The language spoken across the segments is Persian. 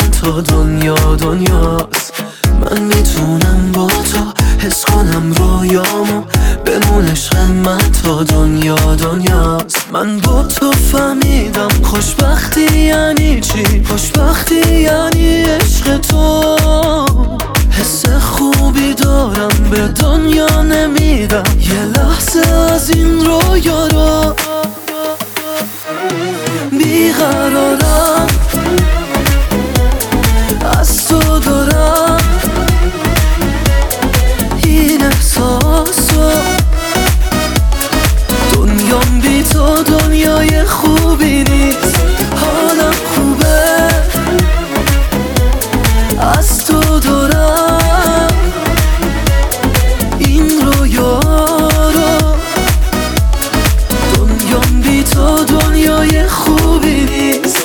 من تا دنیاست. من میتونم با تو حس کنم رویامو، بمون عشق من تا دنیاست. من با تو فهمیدم خوشبختی یعنی چی، خوشبختی یعنی عشق تو. حس خوبی دارم به دنیا نمیدم یه لحظه از این رویا رو. بیقرارم از تو دارم این احساسو، دنیام بی تو دنیای خوبی نیست. حالم خوبه از تو دارم این رویا رو، دنیام بی تو دنیای خوبی نیست.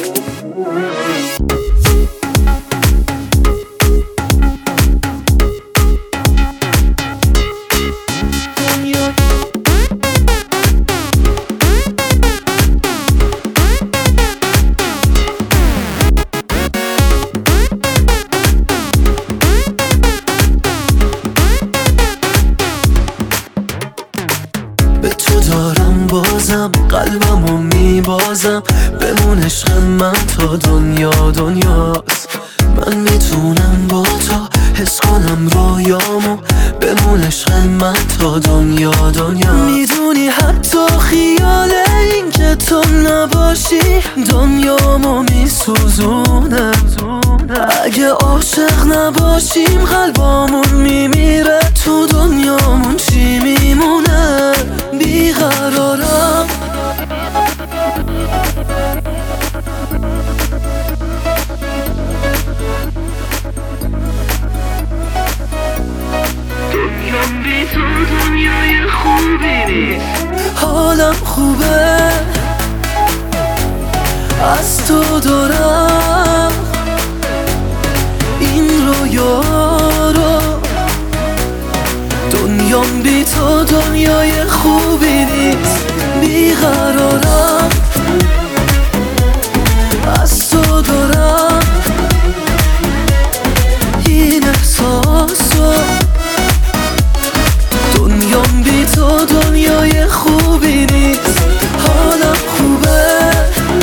به تو دارم بازم قلبمو میبازم، بمون عشق من تا دنیاست. من میتونم با تو حس کنم رویامو، بمون عشق من تا دنیاست. میدونی حتی خیال این که تو نباشی دنیامو میسوزونه. اگه عاشق نباشیم قلبامون میمیره، تو دنیامون چی میمونه؟ بیقرارم دنیام بی تو دنیای خوبی نیست. حالم خوبه از تو دارم این رویا رو، دنیام بی تو دنیای خوبی نیست. بیقرارم از تو دارم این احساسو، دنیام بی تو دنیای خوبی نیست. حالم خوبه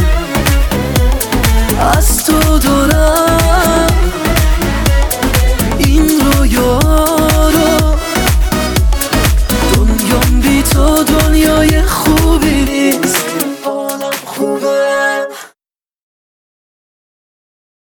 از تو دارم این رویا رو، دنیام بی تو دنیای خوبی نیست.